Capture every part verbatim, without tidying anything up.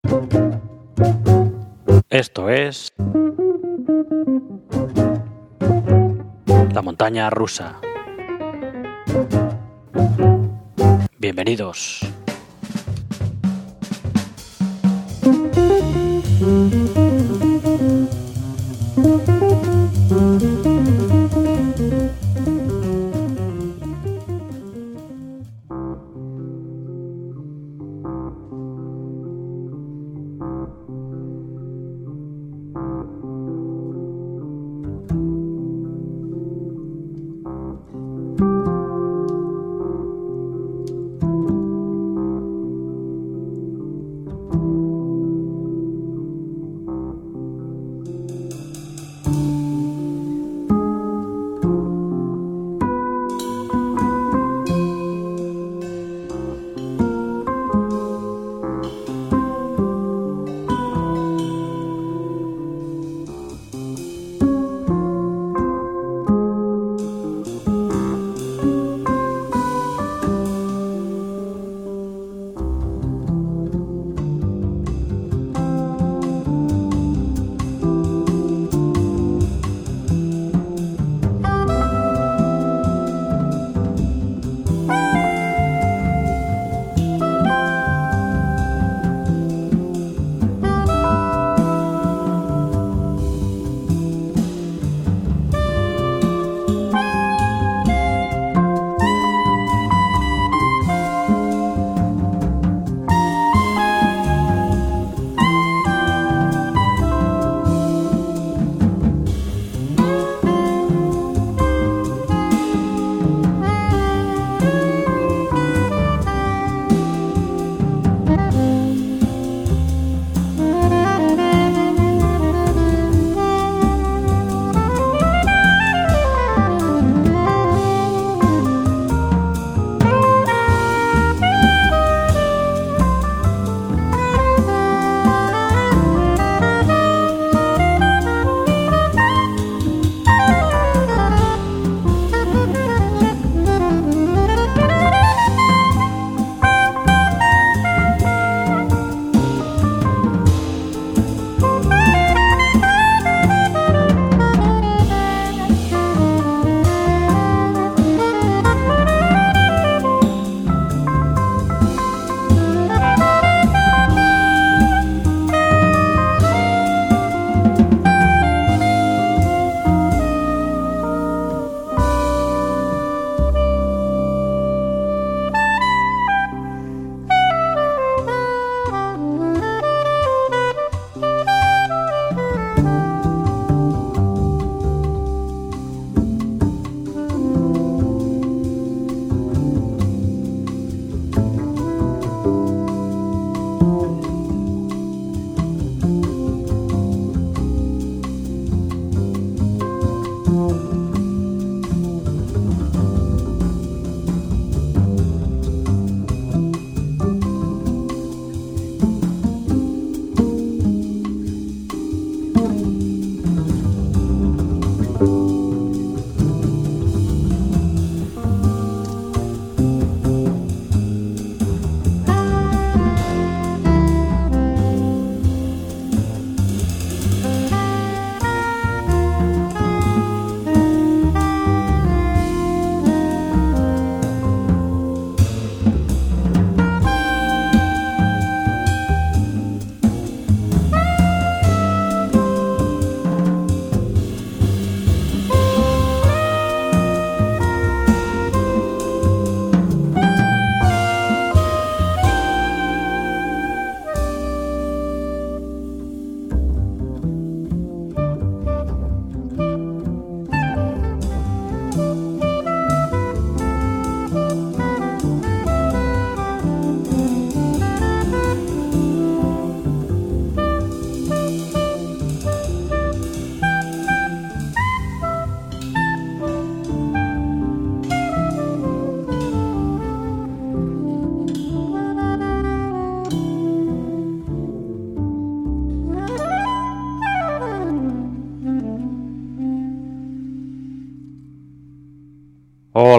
Esto es La Montaña Rusa. Bienvenidos.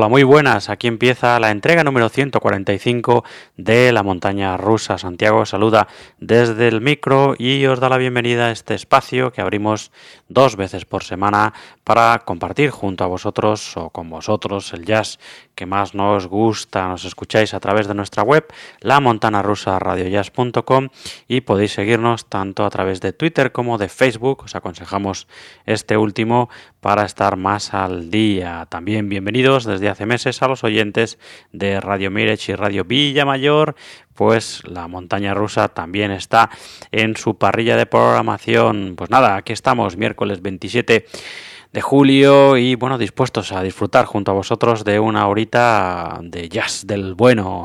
Hola, muy buenas. Aquí empieza la entrega número ciento cuarenta y cinco de La Montaña Rusa. Santiago os saluda desde el micro y os da la bienvenida a este espacio que abrimos dos veces por semana para compartir junto a vosotros o con vosotros el jazz que más nos gusta. Nos escucháis a través de nuestra web, la montana rusa radio jazz punto com, y podéis seguirnos tanto a través de Twitter como de Facebook. Os aconsejamos este último para estar más al día. También bienvenidos desde hace meses a los oyentes de Radio Mirech y Radio Villamayor, pues La Montaña Rusa también está en su parrilla de programación. Pues nada, aquí estamos, miércoles veintisiete de julio y bueno, dispuestos a disfrutar junto a vosotros de una horita de jazz del bueno.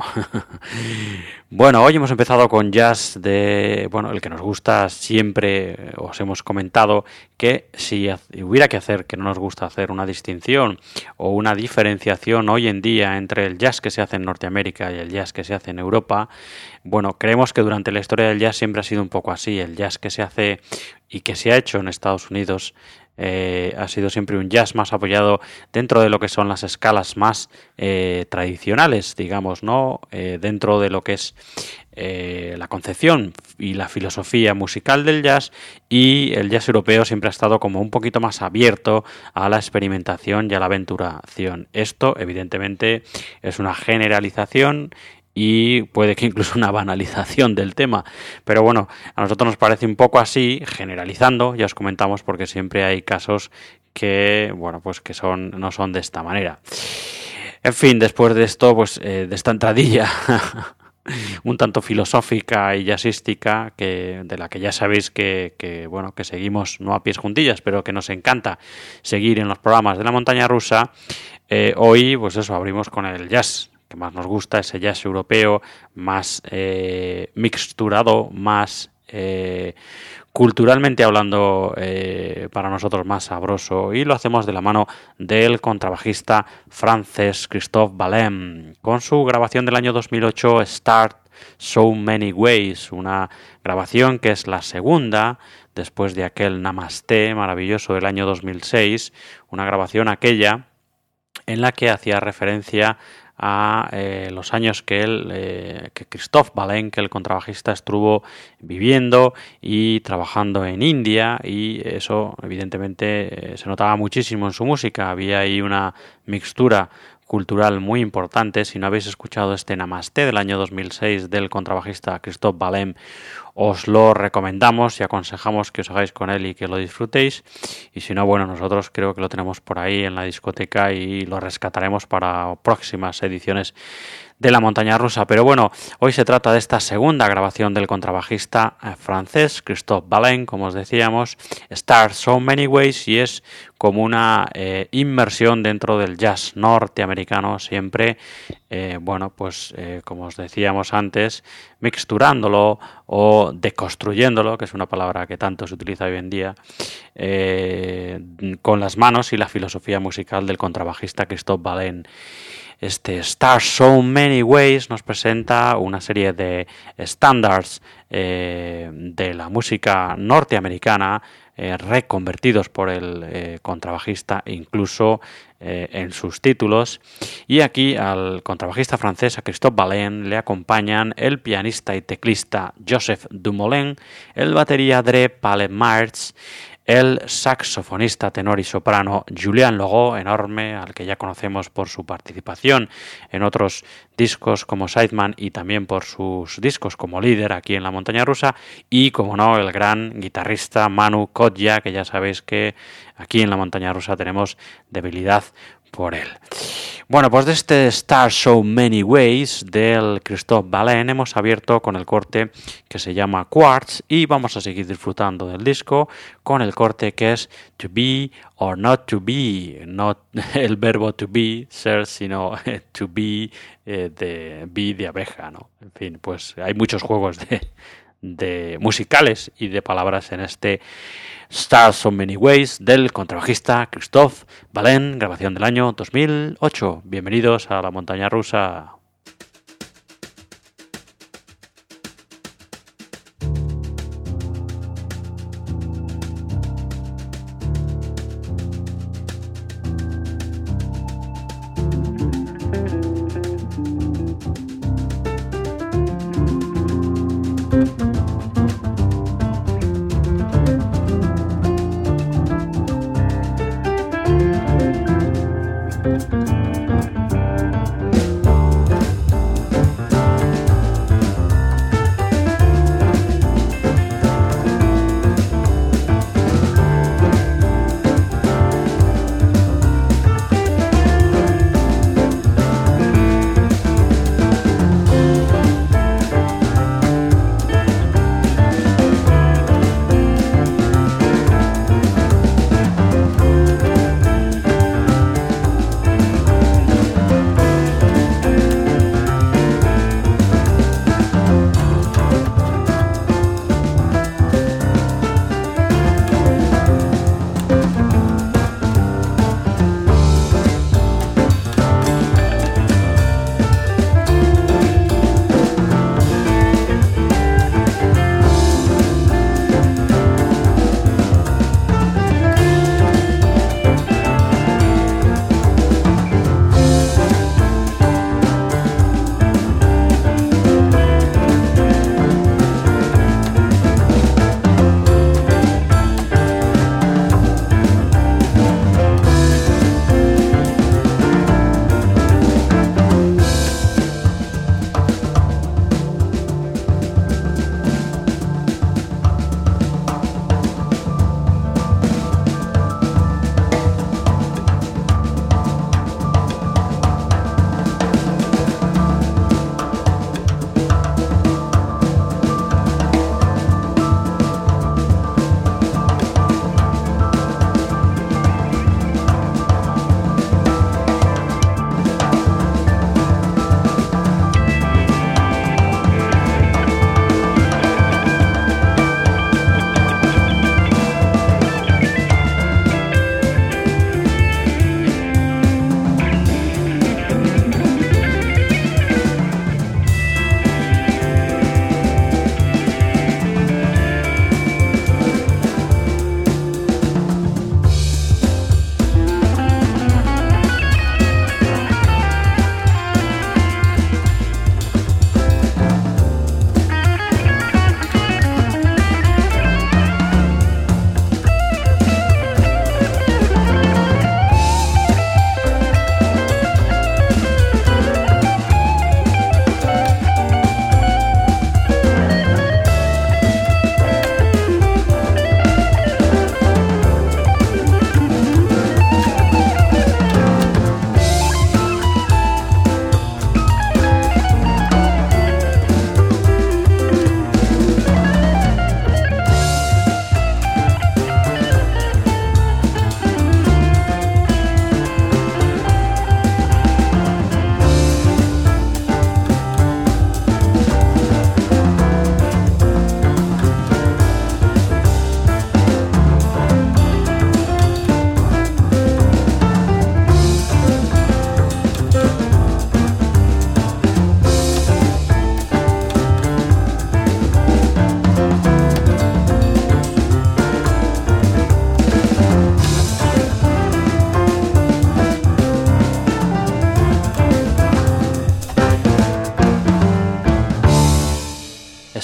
Bueno, hoy hemos empezado con jazz de, bueno, el que nos gusta siempre. Os hemos comentado que si hubiera que hacer, que no nos gusta hacer una distinción o una diferenciación hoy en día entre el jazz que se hace en Norteamérica y el jazz que se hace en Europa, bueno, creemos que durante la historia del jazz siempre ha sido un poco así. El jazz que se hace y que se ha hecho en Estados Unidos Eh, ha sido siempre un jazz más apoyado dentro de lo que son las escalas más eh, tradicionales, digamos, ¿no? Eh, dentro de lo que es eh, la concepción y la filosofía musical del jazz, y el jazz europeo siempre ha estado como un poquito más abierto a la experimentación y a la aventuración. Esto, evidentemente, es una generalización y puede que incluso una banalización del tema, pero bueno, a nosotros nos parece un poco así, generalizando, ya os comentamos, porque siempre hay casos que, bueno, pues que son no son de esta manera. En fin, después de esto, pues eh, de esta entradilla un tanto filosófica y jazzística, que de la que ya sabéis que, que bueno, que seguimos no a pies juntillas, pero que nos encanta seguir en los programas de La Montaña Rusa, eh, hoy, pues eso, abrimos con el jazz que más nos gusta, ese jazz europeo más eh, mixturado, más eh, culturalmente hablando, eh, para nosotros más sabroso, y lo hacemos de la mano del contrabajista francés Christophe Balem, con su grabación del año dos mil ocho, Start So Many Ways, una grabación que es la segunda después de aquel Namaste maravilloso del año dos mil seis, una grabación aquella en la que hacía referencia a eh, los años que él, eh, que Christophe Balem, que el contrabajista, estuvo viviendo y trabajando en India, y eso evidentemente eh, se notaba muchísimo en su música. Había ahí una mixtura cultural muy importante. Si no habéis escuchado este Namaste del año dos mil seis del contrabajista Christophe Balem, os lo recomendamos y aconsejamos que os hagáis con él y que lo disfrutéis. Y si no, bueno, nosotros creo que lo tenemos por ahí en la discoteca y lo rescataremos para próximas ediciones de La Montaña Rusa. Pero bueno, hoy se trata de esta segunda grabación del contrabajista francés Christophe Balem, como os decíamos, Start So Many Ways, y es como una eh, inmersión dentro del jazz norteamericano, siempre, eh, bueno, pues eh, como os decíamos antes, mixturándolo o deconstruyéndolo, que es una palabra que tanto se utiliza hoy en día, eh, con las manos y la filosofía musical del contrabajista Christophe Balem. Este Start So Many Ways nos presenta una serie de estándares eh, de la música norteamericana, eh, reconvertidos por el eh, contrabajista, incluso eh, en sus títulos. Y aquí al contrabajista francés, a Christophe Balem, le acompañan el pianista y teclista Joseph Dumoulin, el batería Dre Palemarts, el saxofonista tenor y soprano Julien Logo, enorme, al que ya conocemos por su participación en otros discos como Sideman y también por sus discos como líder aquí en La Montaña Rusa, y como no, el gran guitarrista Manu Kodja, que ya sabéis que aquí en La Montaña Rusa tenemos debilidad por él. Bueno, pues de este Start So Many Ways del Christophe Balem hemos abierto con el corte que se llama Quartz, y vamos a seguir disfrutando del disco con el corte que es To Be or Not To Be, no el verbo to be, ser, sino to be, eh, de be de abeja, ¿no? En fin, pues hay muchos juegos de, de musicales y de palabras en este Start So Many Ways del contrabajista Christophe Balem, grabación del año dos mil ocho. Bienvenidos a La Montaña Rusa.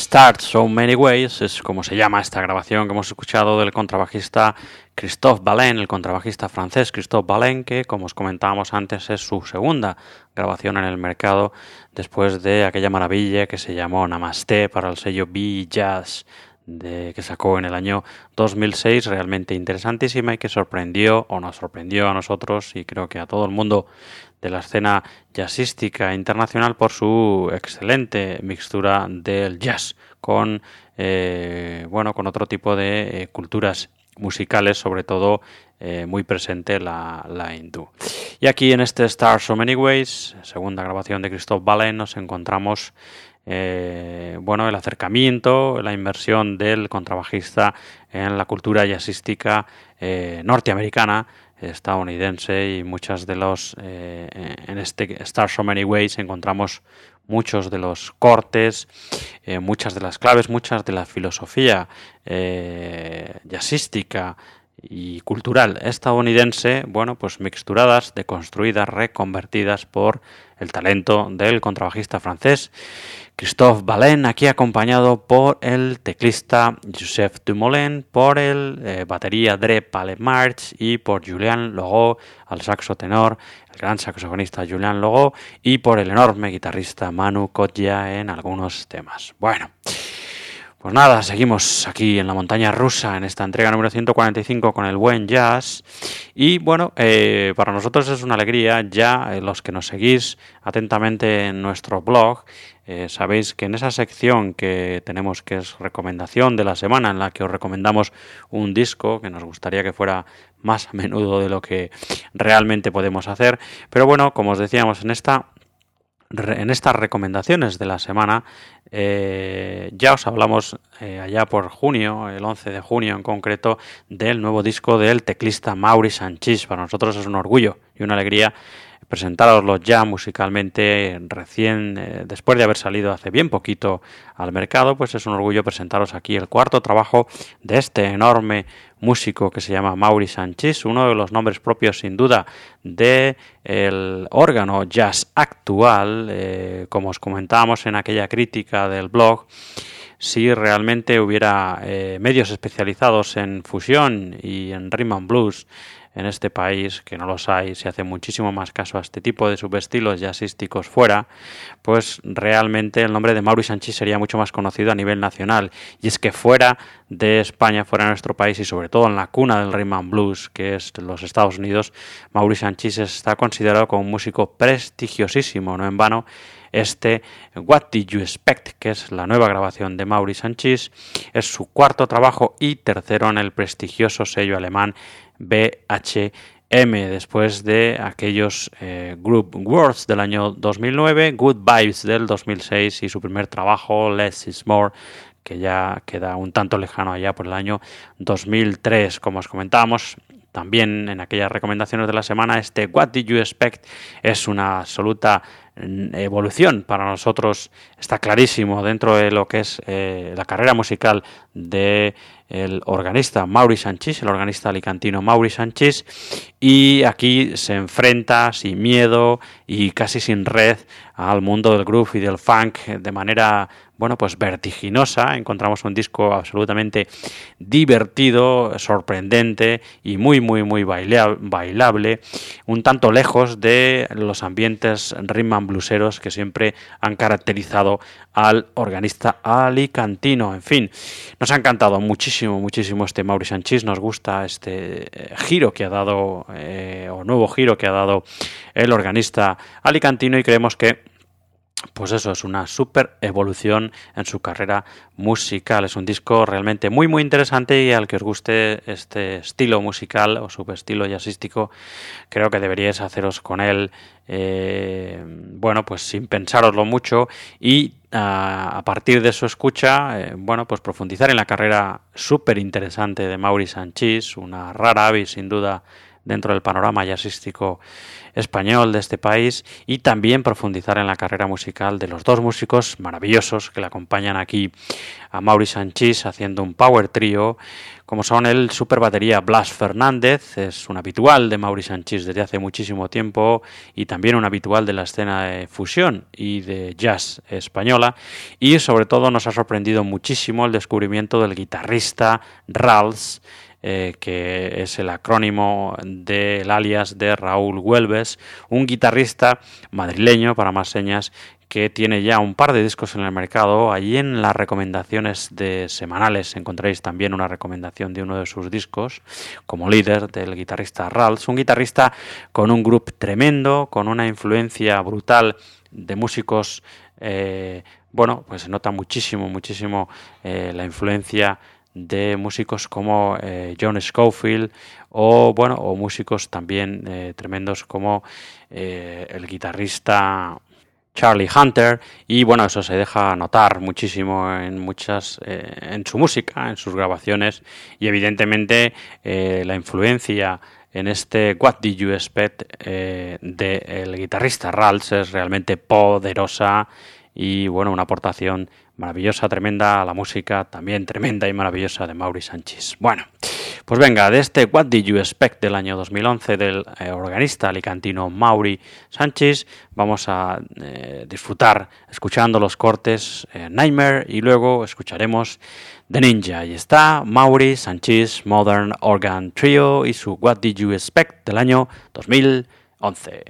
Start So Many Ways es como se llama esta grabación que hemos escuchado del contrabajista Christophe Balain, el contrabajista francés Christophe Balain, que como os comentábamos antes es su segunda grabación en el mercado después de aquella maravilla que se llamó Namaste para el sello Be Jazz, de, que sacó en el año dos mil seis, realmente interesantísima y que sorprendió o nos sorprendió a nosotros y creo que a todo el mundo de la escena jazzística internacional por su excelente mixtura del jazz con eh, bueno con otro tipo de eh, culturas musicales, sobre todo eh, muy presente la, la hindú. Y aquí en este Start So Many Ways, segunda grabación de Christophe Balain, nos encontramos Eh, bueno, el acercamiento, la inmersión del contrabajista en la cultura jazzística eh, norteamericana, estadounidense, y muchas de los eh, en este Start So Many Ways encontramos muchos de los cortes, eh, muchas de las claves, muchas de la filosofía eh, jazzística y cultural estadounidense, bueno, pues mixturadas, deconstruidas, reconvertidas por el talento del contrabajista francés Christophe Balain, aquí acompañado por el teclista Joseph Dumoulin, por el eh, batería Dre Palemarch y por Julien Logo al saxo tenor, el gran saxofonista Julien Logo, y por el enorme guitarrista Manu Kotia en algunos temas. Bueno, pues nada, seguimos aquí en la montaña rusa en esta entrega número ciento cuarenta y cinco con el buen jazz y bueno, eh, para nosotros es una alegría ya eh, los que nos seguís atentamente en nuestro blog. Eh, sabéis que en esa sección que tenemos, que es recomendación de la semana, en la que os recomendamos un disco que nos gustaría que fuera más a menudo de lo que realmente podemos hacer, pero bueno, como os decíamos, en esta en estas recomendaciones de la semana eh, ya os hablamos eh, allá por junio, el once de junio en concreto, del nuevo disco del teclista Mauri Sanchis. Para nosotros es un orgullo y una alegría presentároslo ya musicalmente recién, eh, después de haber salido hace bien poquito al mercado, pues es un orgullo presentaros aquí el cuarto trabajo de este enorme músico que se llama Mauri Sanchis, uno de los nombres propios sin duda del órgano jazz actual, eh, como os comentábamos en aquella crítica del blog. Si realmente hubiera eh, medios especializados en fusión y en rhythm and blues en este país, que no los hay, se hace muchísimo más caso a este tipo de subestilos jazzísticos fuera, pues realmente el nombre de Mauri Sanchis sería mucho más conocido a nivel nacional. Y es que fuera de España, fuera de nuestro país y sobre todo en la cuna del rhythm and blues, que es los Estados Unidos, Mauri Sanchis está considerado como un músico prestigiosísimo, no en vano. Este What Did You Expect, que es la nueva grabación de Mauri Sanchis, es su cuarto trabajo y tercero en el prestigioso sello alemán B H M, después de aquellos eh, Group Words del año dos mil nueve, Good Vibes del dos mil seis y su primer trabajo Less is More, que ya queda un tanto lejano allá por el año dos mil tres. Como os comentábamos también en aquellas recomendaciones de la semana, este What Did You Expect es una absoluta evolución para nosotros, está clarísimo dentro de lo que es eh, la carrera musical de el organista Mauri Sanchis, el organista alicantino Mauri Sanchis, y aquí se enfrenta sin miedo y casi sin red al mundo del groove y del funk de manera, bueno, pues vertiginosa. Encontramos un disco absolutamente divertido, sorprendente y muy, muy, muy bailable, un tanto lejos de los ambientes rhythm and blueseros que siempre han caracterizado al organista alicantino. En fin, nos ha encantado muchísimo, muchísimo este Mauri Sanchis, nos gusta este eh, giro que ha dado, eh, o nuevo giro que ha dado el organista alicantino, y creemos que pues eso es una super evolución en su carrera musical. Es un disco realmente muy muy interesante y al que os guste este estilo musical o subestilo jazzístico, creo que deberíais haceros con él, eh, bueno, pues sin pensároslo mucho y a, a partir de su escucha, eh, bueno, pues profundizar en la carrera súper interesante de Mauri Sanchis, una rara avis sin duda dentro del panorama jazzístico español de este país, y también profundizar en la carrera musical de los dos músicos maravillosos que le acompañan aquí a Mauri Sanchís haciendo un power trío, como son el super batería Blas Fernández, es un habitual de Mauri Sanchís desde hace muchísimo tiempo y también un habitual de la escena de fusión y de jazz española, y sobre todo nos ha sorprendido muchísimo el descubrimiento del guitarrista Rals, Eh, que es el acrónimo del alias de Raúl Güelves, un guitarrista madrileño, para más señas, que tiene ya un par de discos en el mercado. Allí en las recomendaciones de semanales encontráis también una recomendación de uno de sus discos, como líder del guitarrista Rals, un guitarrista con un grupo tremendo, con una influencia brutal de músicos, eh, bueno, pues se nota muchísimo, muchísimo eh, la influencia de músicos como eh, John Scofield o bueno o músicos también eh, tremendos como eh, el guitarrista Charlie Hunter, y bueno, eso se deja notar muchísimo en muchas eh, en su música, en sus grabaciones, y evidentemente eh, la influencia en este What Did You Expect eh, del guitarrista Rals es realmente poderosa, y bueno, una aportación maravillosa, tremenda a la música, también tremenda y maravillosa de Mauri Sanchís. Bueno, pues venga, de este What Did You Expect del año dos mil once del eh, organista alicantino Mauri Sanchís, vamos a eh, disfrutar escuchando los cortes eh, Nightmare, y luego escucharemos The Ninja. Y está Mauri Sanchís Modern Organ Trio y su What Did You Expect del año dos mil once.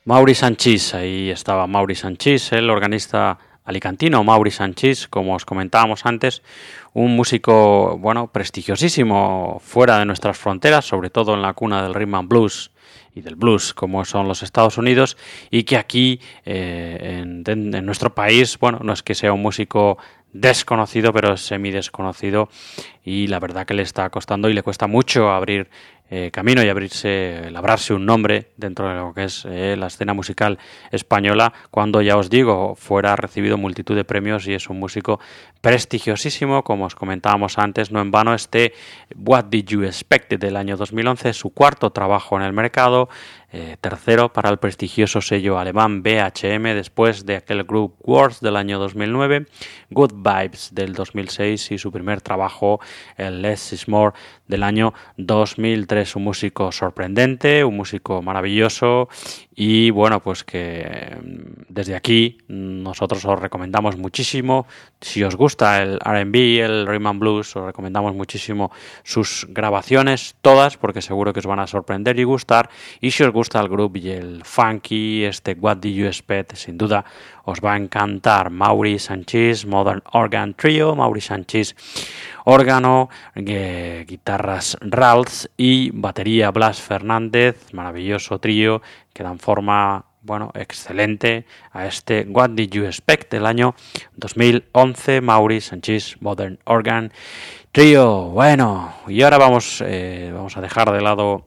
Mauri Sanchís, ahí estaba Mauri Sanchís, el organista alicantino Mauri Sanchís, como os comentábamos antes, un músico, bueno, prestigiosísimo fuera de nuestras fronteras, sobre todo en la cuna del rhythm and blues y del blues, como son los Estados Unidos, y que aquí, eh, en, en nuestro país, bueno, no es que sea un músico desconocido, pero semidesconocido, y la verdad que le está costando y le cuesta mucho abrir eh, camino y abrirse, labrarse un nombre dentro de lo que es eh, la escena musical española, cuando, ya os digo, fuera ha recibido multitud de premios y es un músico prestigiosísimo, como os comentábamos antes. No en vano este What Did You Expect del año dos mil once, su cuarto trabajo en el mercado, eh, tercero para el prestigioso sello alemán B H M, después de aquel Group Wars del año dos mil nueve, Good Vibes del dos mil seis y su primer trabajo, el Less is More del año dos mil tres. Un músico sorprendente, un músico maravilloso y bueno, pues que desde aquí nosotros os recomendamos muchísimo. Si os gusta el R and B, el rhythm and blues, os recomendamos muchísimo sus grabaciones, todas, porque seguro que os van a sorprender y gustar. Y si os gusta el groove y el funky, este What Did You Expect, sin duda os va a encantar. Mauri Sanchís, Modern Organ Trio, Mauri Sanchís, órgano, eh, guitarras Ralphs y batería Blas Fernández, maravilloso trío que dan forma, bueno, excelente a este What Did You Expect del año dos mil once, Mauri Sanchís Modern Organ Trio. Bueno, y ahora vamos, eh, vamos a dejar de lado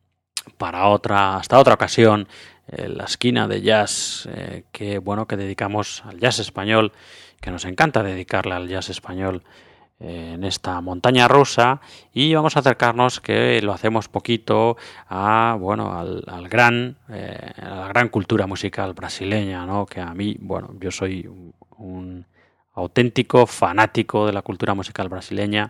para otra, hasta otra ocasión, eh, la esquina de jazz eh, que, bueno, que dedicamos al jazz español, que nos encanta dedicarle al jazz español en esta montaña rusa, y vamos a acercarnos, que lo hacemos poquito, a bueno al, al gran eh, a la gran cultura musical brasileña, ¿no? Que a mí, bueno, yo soy un, un auténtico fanático de la cultura musical brasileña,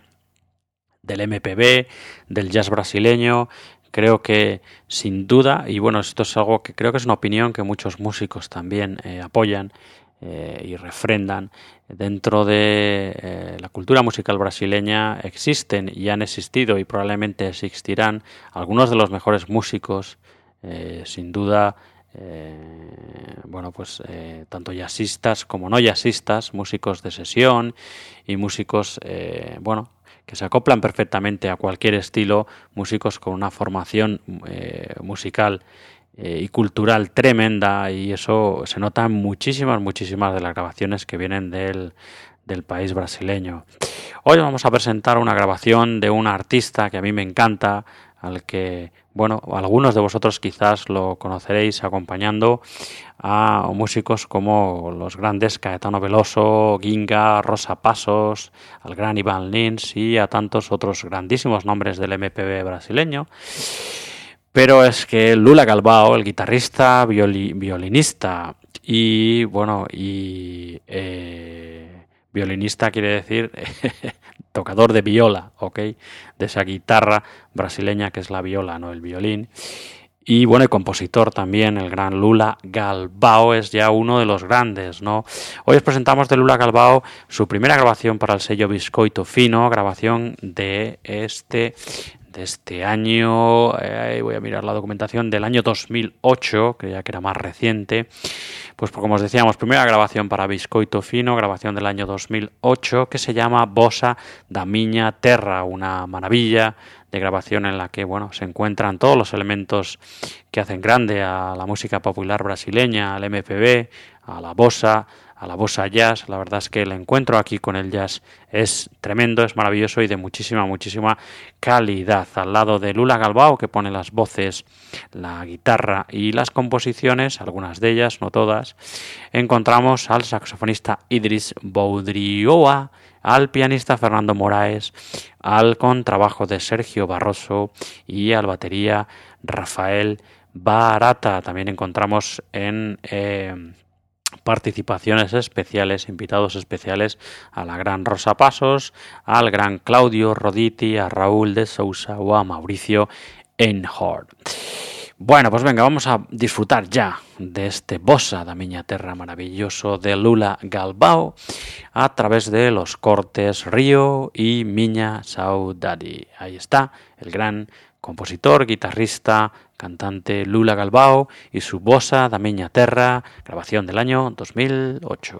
del M P B, del jazz brasileño. Creo que sin duda, y bueno, esto es algo que creo que es una opinión que muchos músicos también eh, apoyan eh, y refrendan, dentro de eh, la cultura musical brasileña existen y han existido y probablemente existirán algunos de los mejores músicos, eh, sin duda, eh, bueno, pues eh, tanto jazzistas como no jazzistas, músicos de sesión y músicos, eh, bueno, que se acoplan perfectamente a cualquier estilo, músicos con una formación eh, musical eh, y cultural tremenda, y eso se nota en muchísimas, muchísimas de las grabaciones que vienen del, del país brasileño. Hoy vamos a presentar una grabación de un artista que a mí me encanta, al que, bueno, algunos de vosotros quizás lo conoceréis acompañando a músicos como los grandes Caetano Veloso, Ginga, Rosa Passos, al gran Iván Lins y a tantos otros grandísimos nombres del M P B brasileño. Pero es que Lula Galvão, el guitarrista, violi, violinista y, bueno, y eh, violinista quiere decir tocador de viola, ¿ok? De esa guitarra brasileña que es la viola, no el violín. Y bueno, el compositor también, el gran Lula Galvão, es ya uno de los grandes, ¿no? Hoy os presentamos de Lula Galvão su primera grabación para el sello Biscoito Fino, grabación de este... de este año, eh, voy a mirar la documentación, del año dos mil ocho, que ya que era más reciente. Pues como os decíamos, primera grabación para Biscoito Fino, grabación del año dos mil ocho, que se llama Bossa da Minha Terra, una maravilla de grabación en la que, bueno, se encuentran todos los elementos que hacen grande a la música popular brasileña, al M P B, a la bossa, a la bossa jazz. La verdad es que el encuentro aquí con el jazz es tremendo, es maravilloso y de muchísima, muchísima calidad. Al lado de Lula Galvão, que pone las voces, la guitarra y las composiciones, algunas de ellas, no todas, encontramos al saxofonista Idris Boudrioa, al pianista Fernando Moraes, al contrabajo de Sergio Barroso y al batería Rafael Barata. También encontramos en... Eh, participaciones especiales, invitados especiales a la gran Rosa Passos, al gran Claudio Roditi, a Raúl de Sousa o a Mauricio Einhorn. Bueno, pues venga, vamos a disfrutar ya de este Bossa da Minha Terra maravilloso de Lula Galvão a través de los cortes Río y Minha Saudade. Ahí está el gran compositor, guitarrista, cantante Lula Galbao y su bossa da Miña Terra, grabación del año dos mil ocho.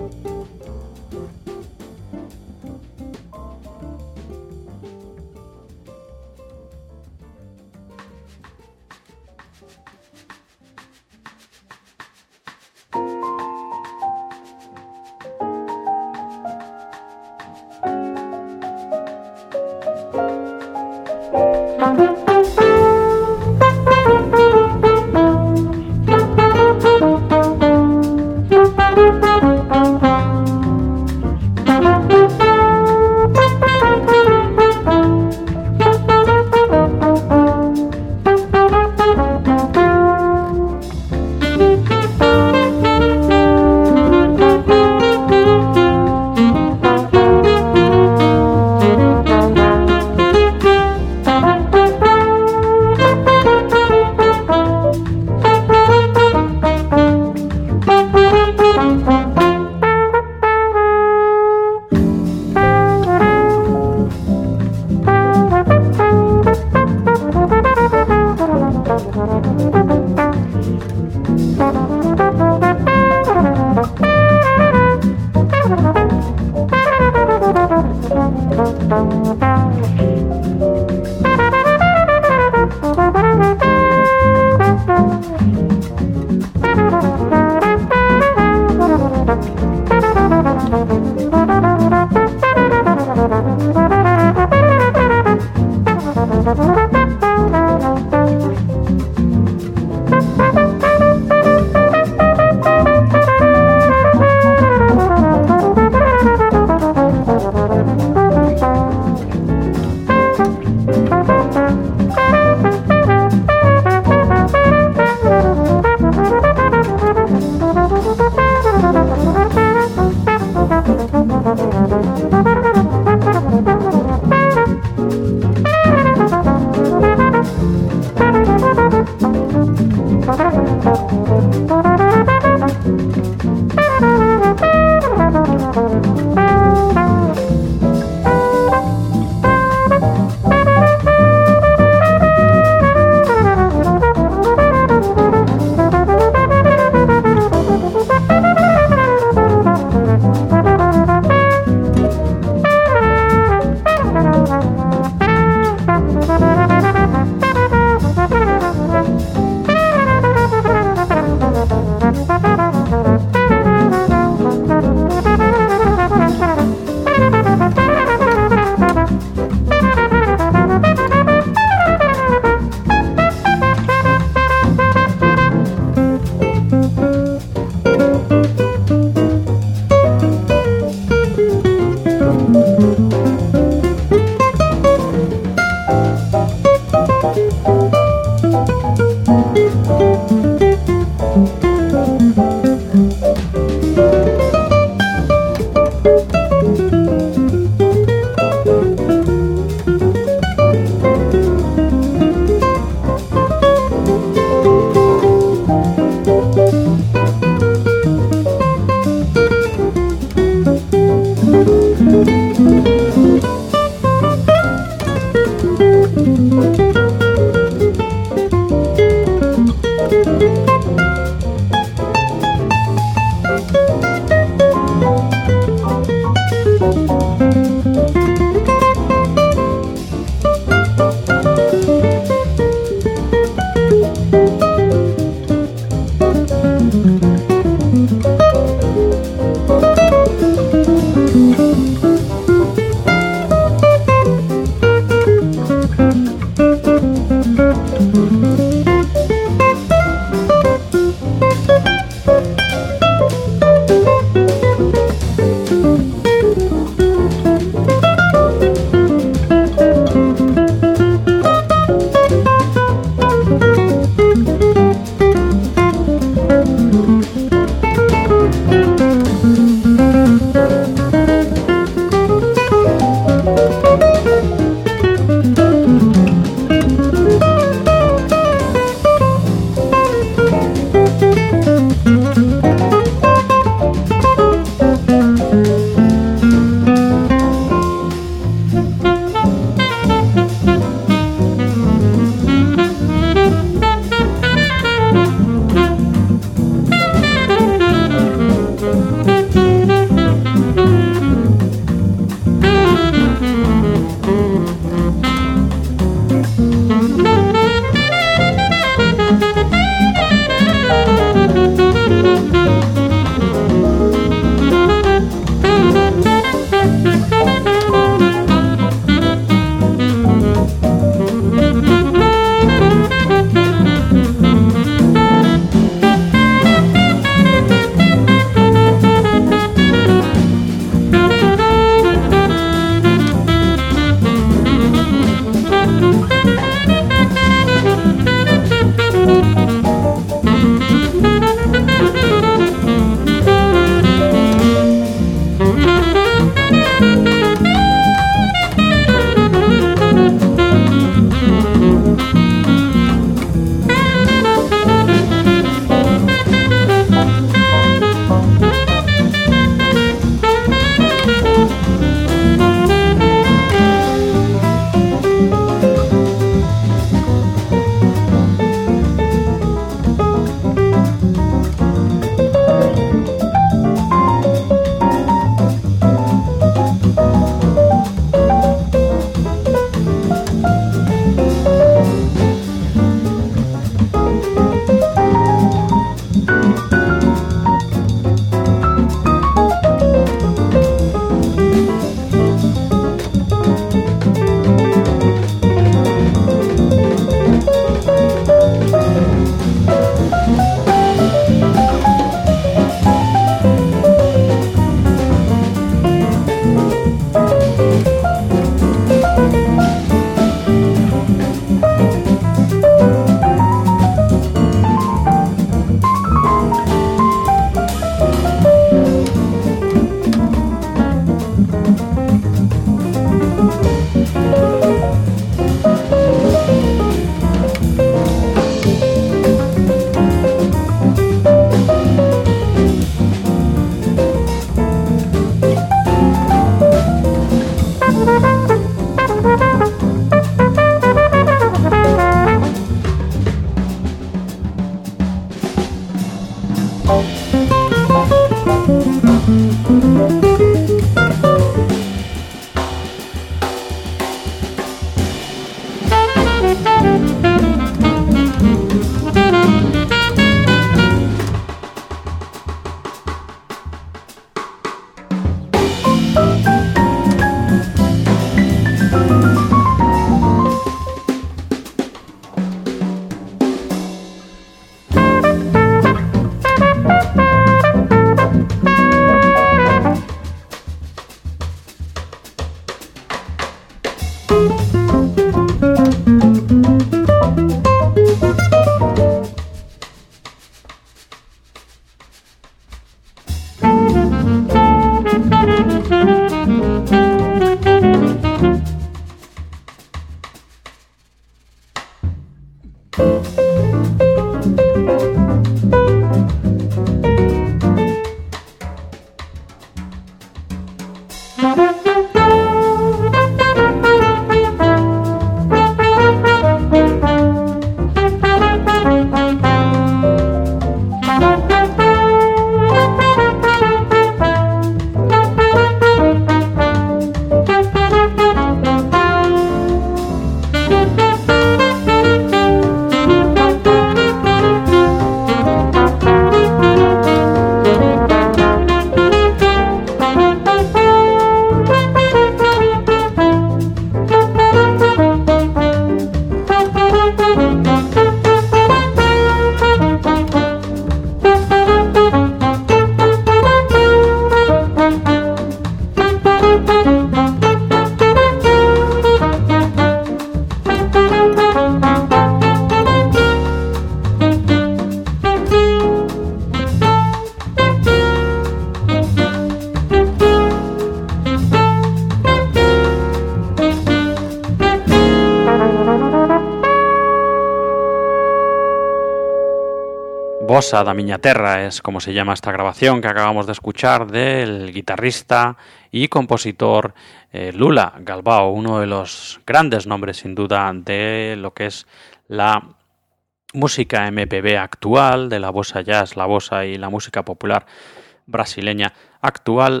Bossa da Miña Terra es como se llama esta grabación que acabamos de escuchar del guitarrista y compositor eh, Lula Galbao, uno de los grandes nombres sin duda de lo que es la música M P B actual, de la bossa jazz, la bossa y la música popular brasileña actual,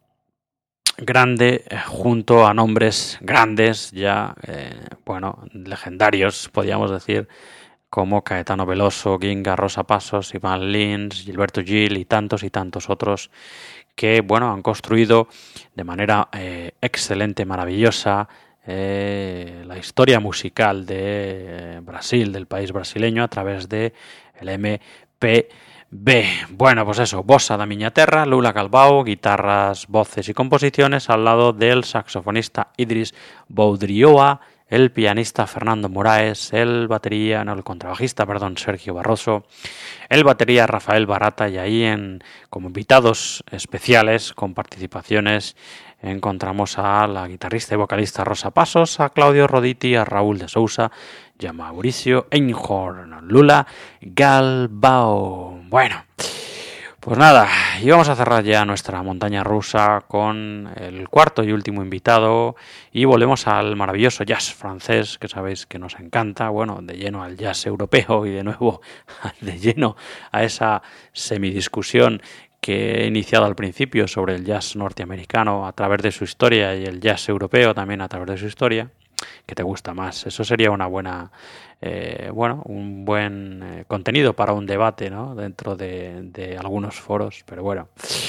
grande junto a nombres grandes ya, eh, bueno, legendarios, podríamos decir, como Caetano Veloso, Ginga, Rosa Passos, Iván Lins, Gilberto Gil y tantos y tantos otros que, bueno, han construido de manera eh, excelente, maravillosa, eh, la historia musical de eh, Brasil, del país brasileño, a través de el M P B. Bueno, pues eso, Bossa da Miña Terra, Lula Galbao, guitarras, voces y composiciones, al lado del saxofonista Idris Boudrioa, el pianista Fernando Moraes, el batería, no, el contrabajista, perdón, Sergio Barroso, el batería Rafael Barata, y ahí en, como invitados especiales con participaciones encontramos a la guitarrista y vocalista Rosa Passos, a Claudio Roditi, a Raúl de Sousa y a Mauricio Einhorn. Lula Galbao. Bueno, pues nada, y vamos a cerrar ya nuestra montaña rusa con el cuarto y último invitado y volvemos al maravilloso jazz francés, que sabéis que nos encanta, bueno, de lleno al jazz europeo y de nuevo de lleno a esa semidiscusión que he iniciado al principio sobre el jazz norteamericano a través de su historia y el jazz europeo también a través de su historia. ¿Qué te gusta más? Eso sería una buena, eh, bueno, un buen eh, contenido para un debate, ¿no? Dentro de, de algunos foros, pero bueno,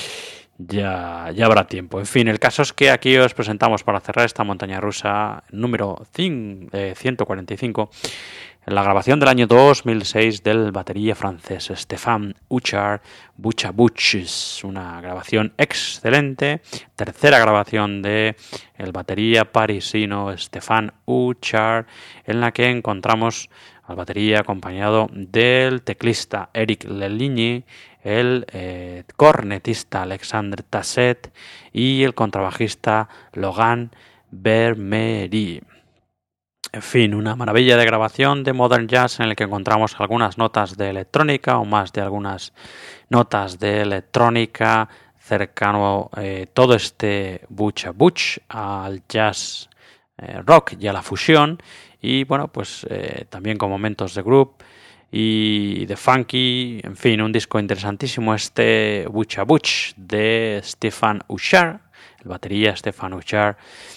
ya, ya habrá tiempo. En fin, el caso es que aquí os presentamos para cerrar esta montaña rusa número ciento cuarenta y cinco, la grabación del año dos mil seis del batería francés Stéphane Huchard, Bucha Butches, una grabación excelente, tercera grabación de el batería parisino Stéphane Huchard, en la que encontramos al batería acompañado del teclista Eric Leligny, el eh, cornetista Alexandre Tasset y el contrabajista Logan Bermery. En fin, una maravilla de grabación de Modern Jazz en el que encontramos algunas notas de electrónica o más de algunas notas de electrónica cercano eh, todo este Bucha Butch al jazz eh, rock y a la fusión y bueno, pues eh, también con momentos de groove y de funky, en fin, un disco interesantísimo este Bucha Butch de Stéphane Huchard, el batería Stéphane Huchard,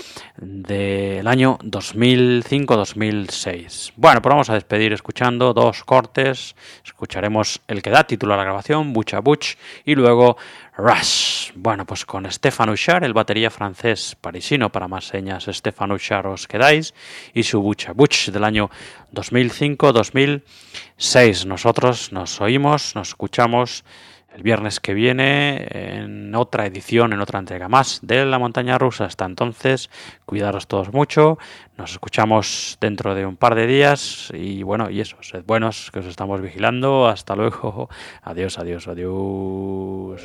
del año dos mil cinco dos mil seis. Bueno, pues vamos a despedir escuchando dos cortes. Escucharemos el que da título a la grabación, Bucha Butch, y luego Rush. Bueno, pues con Stéphane Huchard, el batería francés parisino, para más señas, Stéphane Huchard os quedáis, y su Bucha Butch del año dos mil cinco dos mil seis. Nosotros nos oímos, nos escuchamos el viernes que viene en otra edición, en otra entrega más de La Montaña Rusa. Hasta entonces, cuidaros todos mucho. Nos escuchamos dentro de un par de días y bueno, y eso, sed buenos, que os estamos vigilando. Hasta luego. Adiós, adiós, adiós.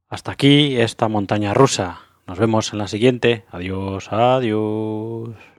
Hasta aquí esta montaña rusa. Nos vemos en la siguiente. Adiós, adiós.